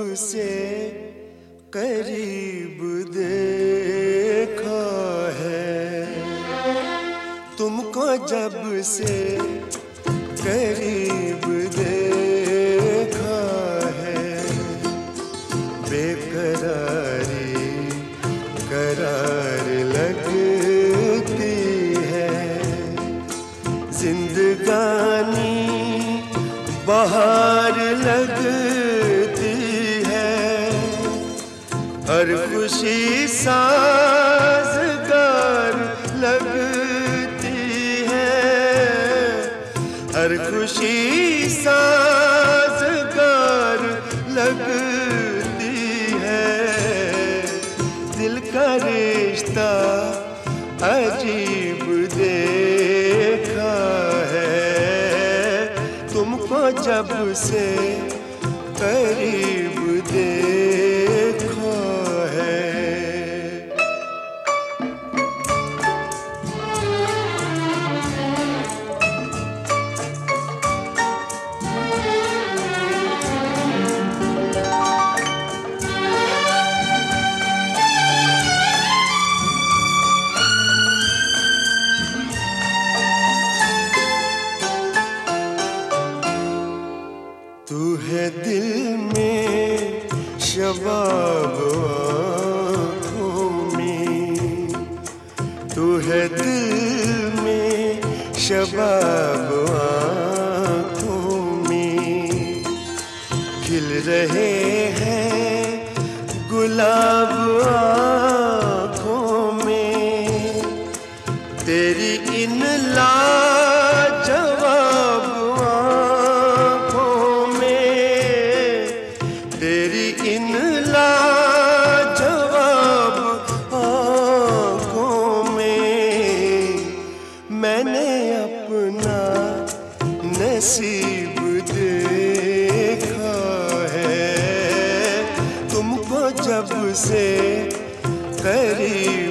से करीब देखा है, तुमको जब से करीब देखा है, बेकरारी करार लगती है, जिंदगानी बहार लगती है, हर खुशी साज़गार लगती है, हर खुशी साज़गार लगती है, दिल का रिश्ता अजीब देखा है, तुमको जब से करीब देखा है। तू है दिल में शबाब आँखों में, तू है दिल में शबाब आँखों में, खिल रहे हैं गुलाब आँखों में, तेरी इन लाजवाब आँखों में, तेरी इन लाजवाब आँखों में, मैंने अपना नसीब देखा है, तुमको जब से करीब